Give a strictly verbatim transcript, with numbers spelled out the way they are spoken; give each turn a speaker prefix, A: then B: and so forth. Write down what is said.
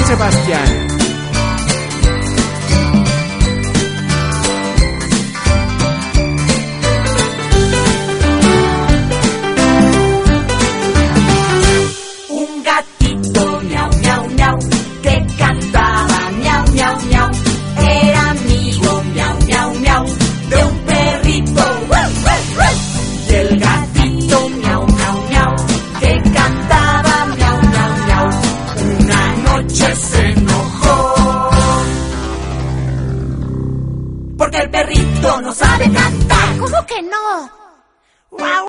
A: Sebastián.
B: Un gatito miau, miau, miau, que cantaba miau, miau, miau, era amigo miau, miau, miau, de un perrito. Y el gatito miau, miau, miau, que cantaba miau, miau, miau, una noche se enojó porque el perrito no sabe cantar.
C: ¿Cómo que no?
B: Guau.